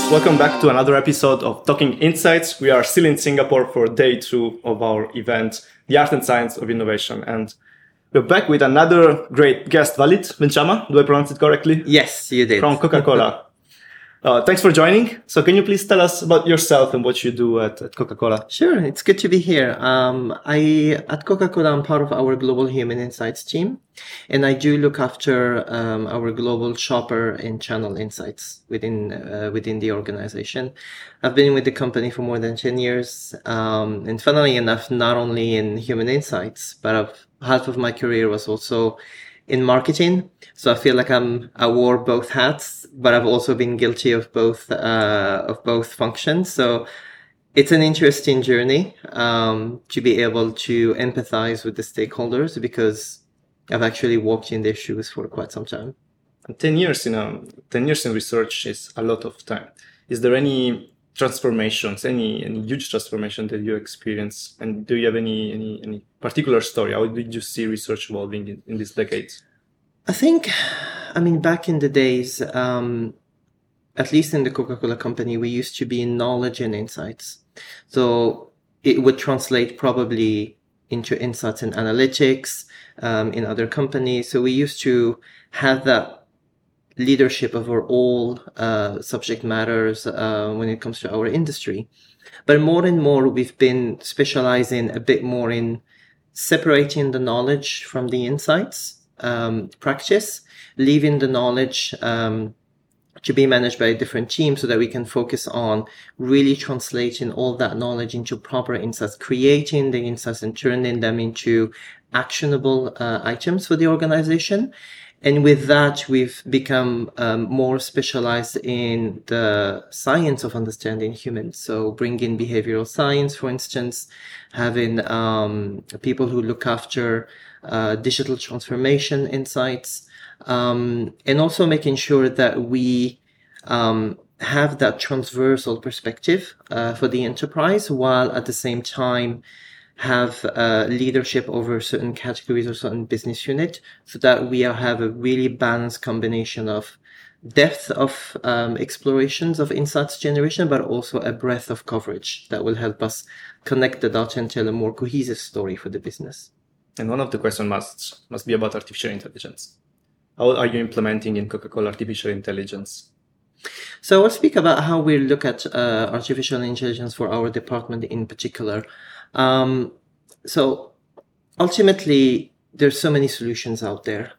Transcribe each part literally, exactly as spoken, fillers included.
welcome back to another episode of Talking Insights. We are still in Singapore for day two of our event, The Art and Science of Innovation. And we're back with another great guest, Walid Benchama. Do I pronounce it correctly? Yes, you did. From Coca-Cola. uh, thanks for joining. So can you please tell us about yourself and what you do at, at Coca-Cola? Sure, it's good to be here. Um, I at Coca-Cola, I'm part of our Global Human Insights team, and I do look after um, our global shopper and channel insights within uh, within the organization. I've been with the company for more than ten years, um, and funnily enough, not only in human insights, but I've, half of my career was also in marketing. So I feel like I'm, I wore both hats, but I've also been guilty of both, uh, of both functions. So it's an interesting journey, um, to be able to empathize with the stakeholders because I've actually walked in their shoes for quite some time. And ten years in a, ten years in research is a lot of time. Is there any transformations, any, any huge transformation that you experience? And do you have any, any, any particular story? How did you see research evolving in, in these decades? I think, I mean, back in the days, um, at least in the Coca-Cola company, we used to be in knowledge and insights. So it would translate probably into insights and analytics, um, in other companies. So we used to have that leadership over all uh, subject matters uh, when it comes to our industry. But more and more, we've been specializing a bit more in separating the knowledge from the insights um, practice, leaving the knowledge um, to be managed by a different team so that we can focus on really translating all that knowledge into proper insights, creating the insights and turning them into actionable uh, items for the organization. And with that, we've become um, more specialized in the science of understanding humans. So bringing behavioral science, for instance, having um, people who look after uh, digital transformation insights, um, and also making sure that we um, have that transversal perspective uh, for the enterprise, while at the same time have uh, leadership over certain categories or certain business unit, so that we have a really balanced combination of depth of um, explorations of insights generation, but also a breadth of coverage that will help us connect the dots and tell a more cohesive story for the business. And one of the questions must must be about artificial intelligence. How are you implementing in Coca-Cola artificial intelligence? So I'll speak about how we look at uh, artificial intelligence for our department in particular. Um, so ultimately, there's so many solutions out there.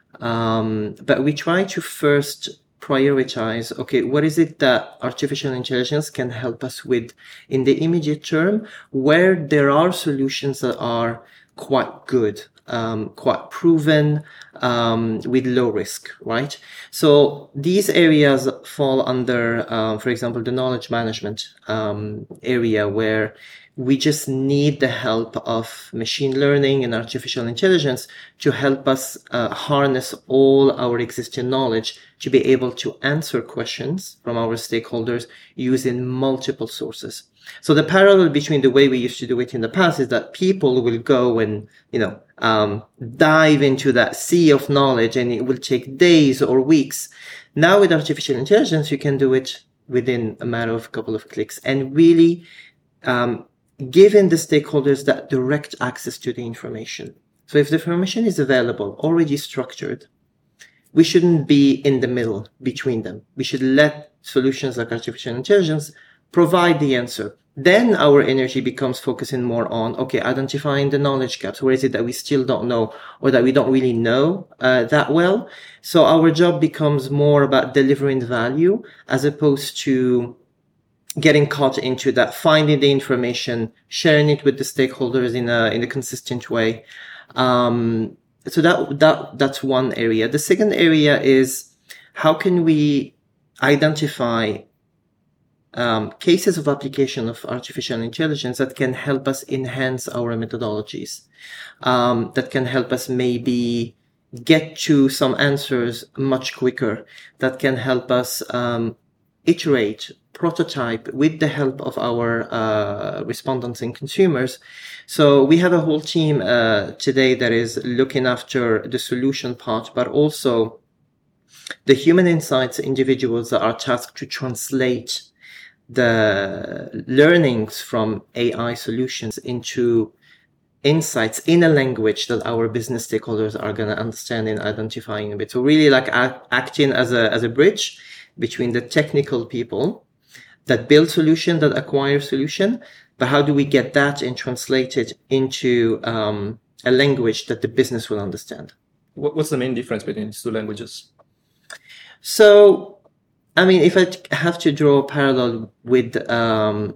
Um, but we try to first prioritize, okay, what is it that artificial intelligence can help us with in the immediate term, where there are solutions that are quite good, um, quite proven, um, with low risk, right? So these areas fall under, uh, for example, the knowledge management, um, area where we just need the help of machine learning and artificial intelligence to help us uh, harness all our existing knowledge to be able to answer questions from our stakeholders using multiple sources. So the parallel between the way we used to do it in the past is that people will go and, you know, um, dive into that sea of knowledge, and it will take days or weeks. Now with artificial intelligence, you can do it within a matter of a couple of clicks, and really, um, giving the stakeholders that direct access to the information. So if the information is available, already structured, we shouldn't be in the middle between them. We should let solutions like artificial intelligence provide the answer. Then our energy becomes focusing more on, okay, identifying the knowledge gaps. Where is it that we still don't know, or that we don't really know uh, that well? So our job becomes more about delivering value as opposed to getting caught into that, finding the information, sharing it with the stakeholders in a in a consistent way. Um, so that that that's one area. The second area is how can we identify um, cases of application of artificial intelligence that can help us enhance our methodologies, um, that can help us maybe get to some answers much quicker, that can help us um, iterate, prototype with the help of our uh, respondents and consumers. So we have a whole team uh, today that is looking after the solution part, but also the human insights individuals that are tasked to translate the learnings from A I solutions into insights in a language that our business stakeholders are going to understand and identifying a bit. So really like act, acting as a, as a bridge between the technical people that build solution, that acquire solution, but how do we get that and translate it into um, a language that the business will understand? What's the main difference between these two languages? So, I mean, if I have to draw a parallel with um,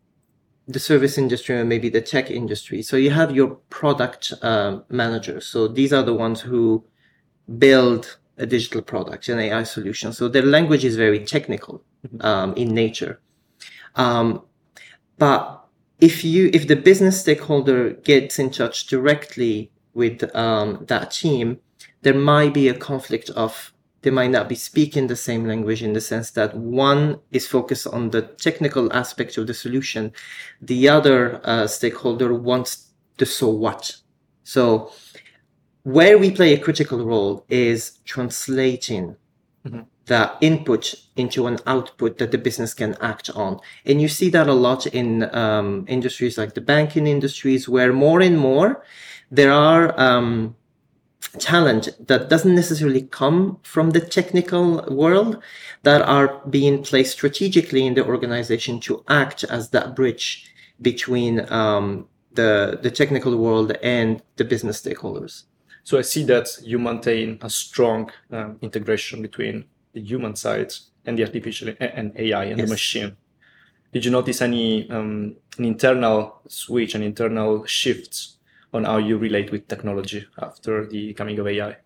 the service industry or maybe the tech industry, so you have your product um, managers. So these are the ones who build a digital product, an A I solution. So their language is very technical um, in nature. Um, but if you, if the business stakeholder gets in touch directly with um, that team, there might be a conflict of, they might not be speaking the same language in the sense that one is focused on the technical aspect of the solution. The other uh, stakeholder wants the so what. So where we play a critical role is translating mm-hmm. the input into an output that the business can act on. And you see that a lot in um, industries like the banking industries, where more and more there are um, talent that doesn't necessarily come from the technical world that are being placed strategically in the organization to act as that bridge between um, the, the technical world and the business stakeholders. So I see that you maintain a strong um, integration between the human side and the artificial and A I and yes. the machine. Did you notice any um, an internal switch, an internal shift on how you relate with technology after the coming of A I?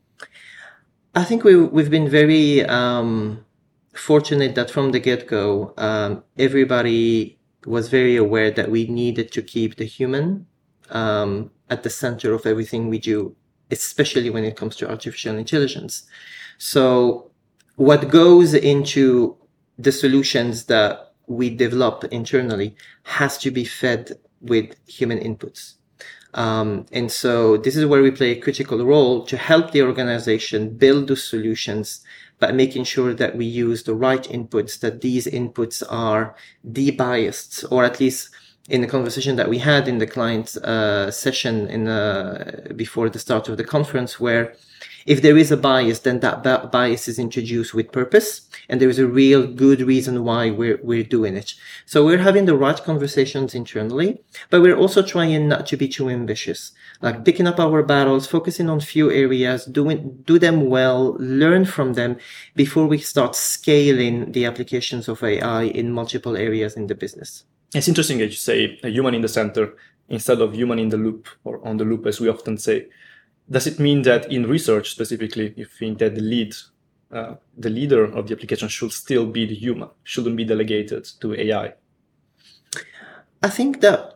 I think we, we've been very um, fortunate that from the get-go, um, everybody was very aware that we needed to keep the human um, at the center of everything we do, especially when it comes to artificial intelligence. So what goes into the solutions that we develop internally has to be fed with human inputs. Um, and so this is where we play a critical role to help the organization build those solutions, but making sure that we use the right inputs, that these inputs are de-biased, or at least in the conversation that we had in the client uh, session in uh, before the start of the conference, where if there is a bias, then that ba- bias is introduced with purpose, and there is a real good reason why we're we're doing it. So we're having the right conversations internally, but we're also trying not to be too ambitious, like picking up our battles, focusing on few areas, doing do them well, learn from them before we start scaling the applications of A I in multiple areas in the business. It's interesting that you say a human in the center instead of human in the loop, or on the loop, as we often say. Does it mean that in research specifically, you think that the lead, uh, the leader of the application should still be the human, shouldn't be delegated to A I? I think that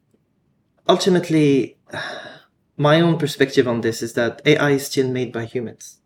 ultimately, my own perspective on this is that A I is still made by humans.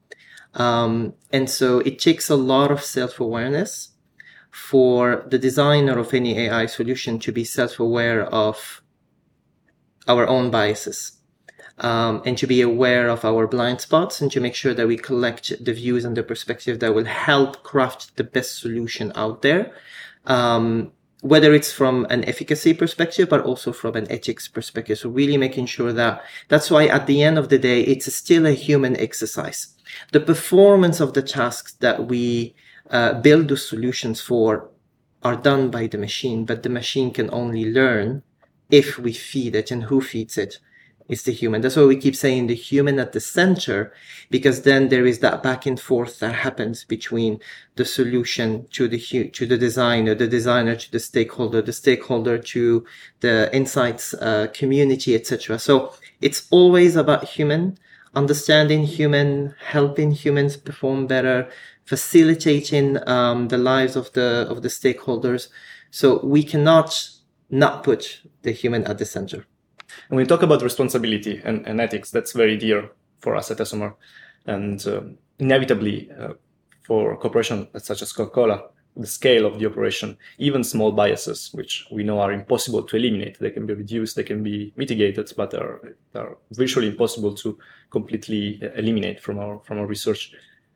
Um, and so it takes a lot of self-awareness for the designer of any A I solution to be self-aware of our own biases. Um, and to be aware of our blind spots, and to make sure that we collect the views and the perspective that will help craft the best solution out there, um, whether it's from an efficacy perspective, but also from an ethics perspective. So really making sure that that's why at the end of the day, it's still a human exercise. The performance of the tasks that we uh, build the solutions for are done by the machine, but the machine can only learn if we feed it, and who feeds it? It's the human. That's why we keep saying the human at the center, because then there is that back and forth that happens between the solution to the to the designer, the designer to the stakeholder, the stakeholder to the insights uh, community, et cetera. So it's always about human, understanding human, helping humans perform better, facilitating um, the lives of the of the stakeholders. So we cannot not put the human at the center. When we talk about responsibility and, and ethics, that's very dear for us at S M R. And um, inevitably, uh, for a corporation such as Coca-Cola, the scale of the operation, even small biases, which we know are impossible to eliminate, they can be reduced, they can be mitigated, but are, are virtually impossible to completely eliminate from our from our research.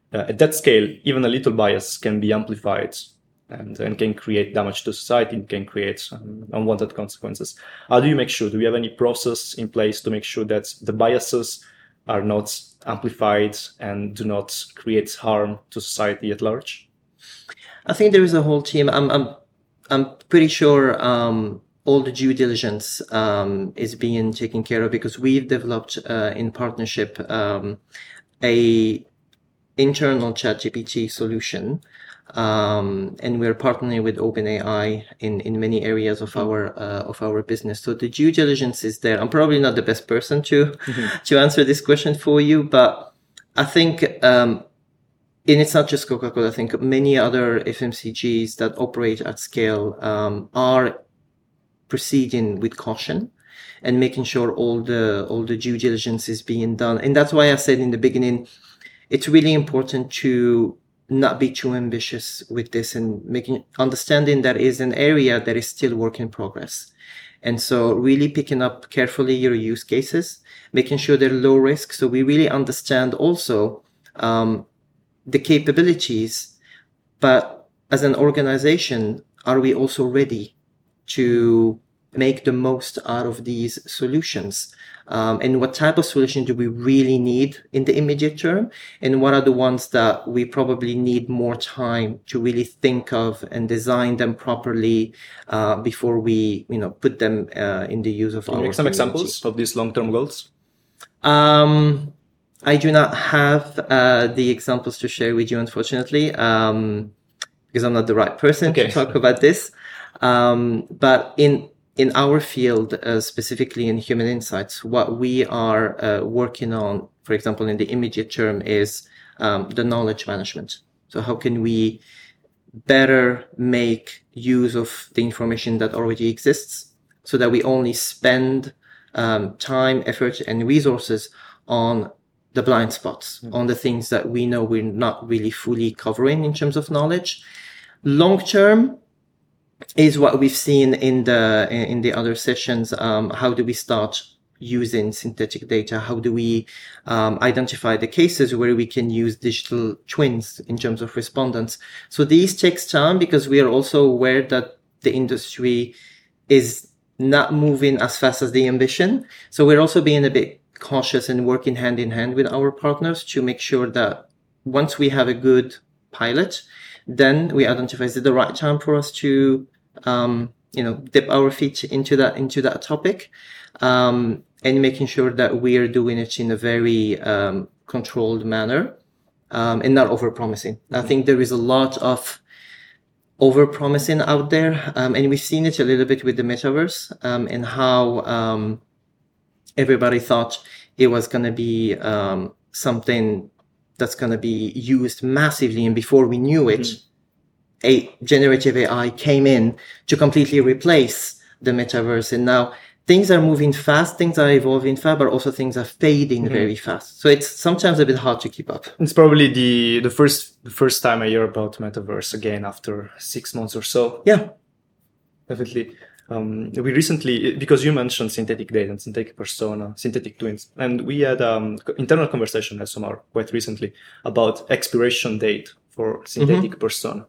uh, at that scale, even a little bias can be amplified and, and can create damage to society, and can create um, unwanted consequences. How do you make sure? Do you have any process in place to make sure that the biases are not amplified and do not create harm to society at large? I think there is a whole team. I'm I'm I'm pretty sure um, all the due diligence um, is being taken care of, because we've developed uh, in partnership um, a internal ChatGPT solution, um, and we're partnering with OpenAI in, in many areas of our uh, of our business. So the due diligence is there. I'm probably not the best person to mm-hmm. to answer this question for you, but I think. Um, And it's not just Coca-Cola. I think many other F M C Gs that operate at scale um, are proceeding with caution and making sure all the all the due diligence is being done. And that's why I said in the beginning, it's really important to not be too ambitious with this, and making understanding that is an area that is still work in progress. And so really picking up carefully your use cases, making sure they're low risk. So we really understand also um, the capabilities, but as an organization, are we also ready to make the most out of these solutions? Um, and what type of solution do we really need in the immediate term? And what are the ones that we probably need more time to really think of and design them properly uh, before we, you know, put them uh, in the use of Can our you make some community? examples of these long-term goals? Um, I do not have uh, the examples to share with you, unfortunately, um, because I'm not the right person okay. to talk about this. Um, but in in our field, uh, specifically in human insights, what we are uh, working on, for example, in the immediate term, is um, the knowledge management. So how can we better make use of the information that already exists, so that we only spend um, time, effort, and resources on the blind spots, mm-hmm. on the things that we know we're not really fully covering in terms of knowledge. Long term is what we've seen in the in the other sessions. Um, how do we start using synthetic data? How do we um, identify the cases where we can use digital twins in terms of respondents? So these takes time, because we are also aware that the industry is not moving as fast as the ambition. So we're also being a bit cautious and working hand in hand with our partners to make sure that once we have a good pilot, then we identify is it the right time for us to, um, you know, dip our feet into that into that topic, um, and making sure that we are doing it in a very um, controlled manner, um, and not over-promising. Mm-hmm. I think there is a lot of over-promising out there, um, and we've seen it a little bit with the metaverse, um, and how um, everybody thought it was going to be um, something that's going to be used massively. And before we knew it, mm-hmm. a generative A I came in to completely replace the metaverse. And now things are moving fast, things are evolving fast, but also things are fading mm-hmm. very fast. So it's sometimes a bit hard to keep up. It's probably the, the first the first time I hear about metaverse again after six months or so. Yeah, definitely. Um, we recently, because you mentioned synthetic data and synthetic persona, synthetic twins, and we had um internal conversation at SOMAR quite recently about expiration date for synthetic mm-hmm. persona.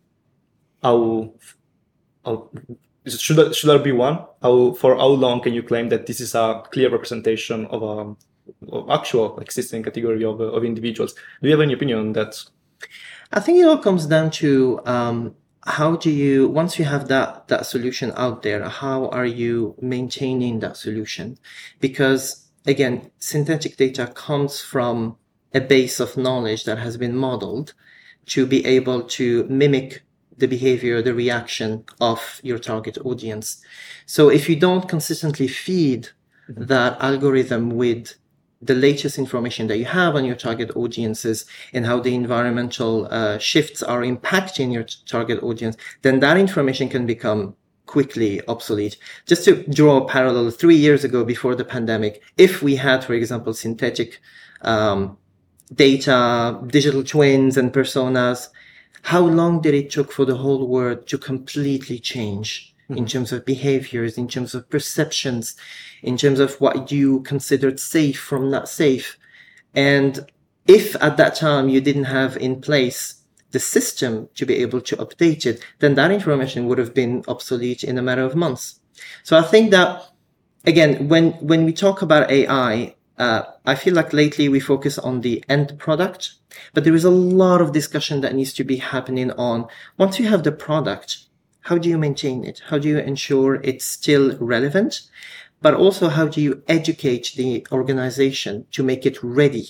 How, how should there, should there be one? How for how long can you claim that this is a clear representation of a of actual existing category of of individuals? Do you have any opinion on that? I think it all comes down to um. How do you, once you have that, that solution out there, how are you maintaining that solution? Because again, synthetic data comes from a base of knowledge that has been modeled to be able to mimic the behavior, the reaction of your target audience. So if you don't consistently feed mm-hmm. that algorithm with the latest information that you have on your target audiences and how the environmental uh, shifts are impacting your t- target audience, then that information can become quickly obsolete. Just to draw a parallel, three years ago before the pandemic, if we had, for example, synthetic um, data, digital twins and personas, how long did it take for the whole world to completely change? In terms of behaviors, in terms of perceptions, in terms of what you considered safe from not safe. And if at that time you didn't have in place the system to be able to update it, then that information would have been obsolete in a matter of months. So I think that, again, when, when we talk about A I, uh, I feel like lately we focus on the end product, but there is a lot of discussion that needs to be happening on, once you have the product, how do you maintain it? How do you ensure it's still relevant? But also, how do you educate the organization to make it ready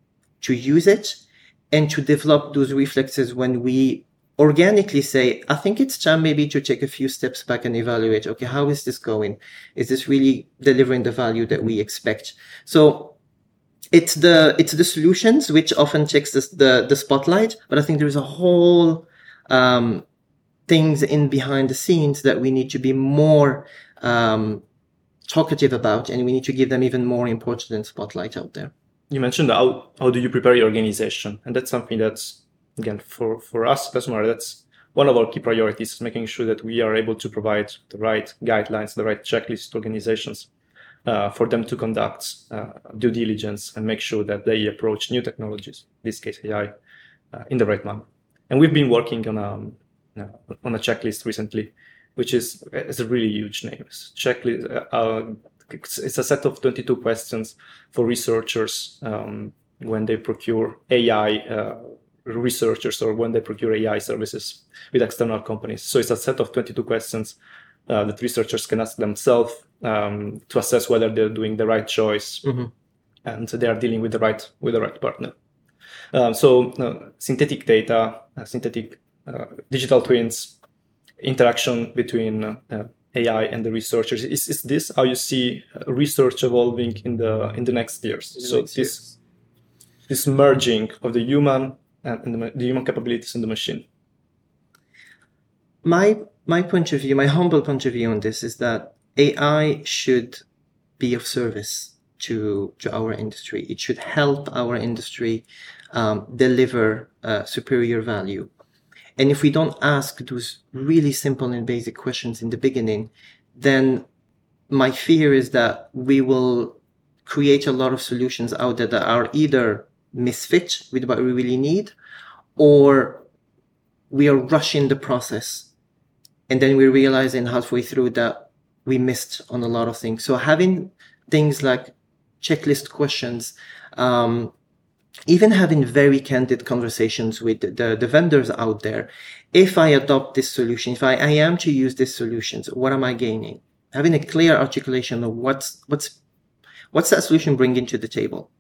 to use it and to develop those reflexes when we organically say, I think it's time maybe to take a few steps back and evaluate, okay, how is this going? Is this really delivering the value that we expect? So it's the, it's the solutions which often takes this, the, the spotlight, but I think there's a whole, um, things in behind the scenes that we need to be more, um, talkative about, and we need to give them even more importance and spotlight out there. You mentioned how, how do you prepare your organization? And that's something that's, again, for, for us, Personal, that's one of our key priorities, making sure that we are able to provide the right guidelines, the right checklist to organizations uh, for them to conduct uh, due diligence and make sure that they approach new technologies, in this case A I, uh, in the right manner. And we've been working on a, on a checklist recently, which is, is a really huge name. It's checklist, uh, it's a set of twenty-two questions for researchers um, when they procure A I uh, researchers or when they procure A I services with external companies. So it's a set of twenty-two questions uh, that researchers can ask themselves um, to assess whether they're doing the right choice mm-hmm. and they are dealing with the right with the right partner. Um, so uh, synthetic data, uh, synthetic uh, digital twins, interaction between uh, A I and the researchers. Is, is this how you see research evolving in the in the next years? The so next this years. this merging of the human and, and the, the human capabilities in the machine. My my point of view, my humble point of view on this is that A I should be of service to to our industry. It should help our industry um, deliver uh, superior value. And if we don't ask those really simple and basic questions in the beginning, then my fear is that we will create a lot of solutions out there that are either misfit with what we really need, or we are rushing the process. And then we're realizing halfway through that we missed on a lot of things. So having things like checklist questions, um, even having very candid conversations with the, the vendors out there. If I adopt this solution, if I, I am to use these solutions, what am I gaining? Having a clear articulation of what's, what's, what's that solution bringing to the table?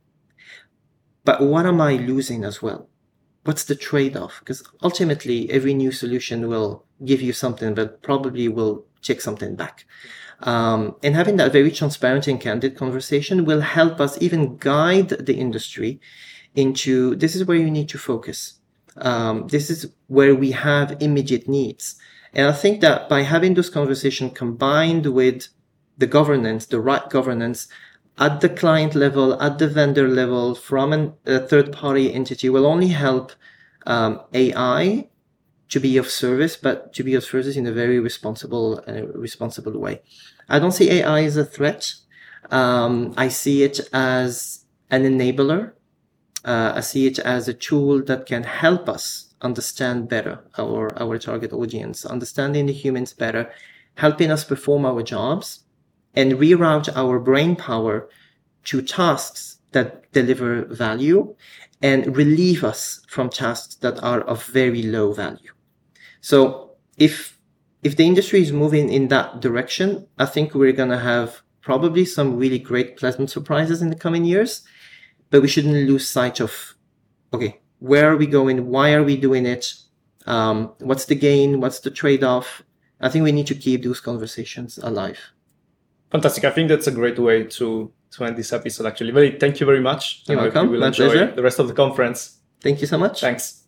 But what am I losing as well? What's the trade-off? Because ultimately, every new solution will give you something, but probably will take something back. Um, and having that very transparent and candid conversation will help us even guide the industry into, this is where you need to focus. Um, this is where we have immediate needs. And I think that by having those conversations combined with the governance, the right governance at the client level, at the vendor level, from an, a third-party entity will only help um, A I to be of service, but to be of service in a very responsible, uh, responsible way. I don't see A I as a threat. Um, I see it as an enabler. Uh, I see it as a tool that can help us understand better our, our target audience, understanding the humans better, helping us perform our jobs and reroute our brain power to tasks that deliver value and relieve us from tasks that are of very low value. So if, if the industry is moving in that direction, I think we're going to have probably some really great, pleasant surprises in the coming years. But we shouldn't lose sight of, okay, where are we going? Why are we doing it? Um, what's the gain? What's the trade-off? I think we need to keep those conversations alive. Fantastic. I think that's a great way to, to end this episode, actually. Very, thank you very much. You're welcome. You will My enjoy pleasure. the rest of the conference. Thank you so much. Thanks.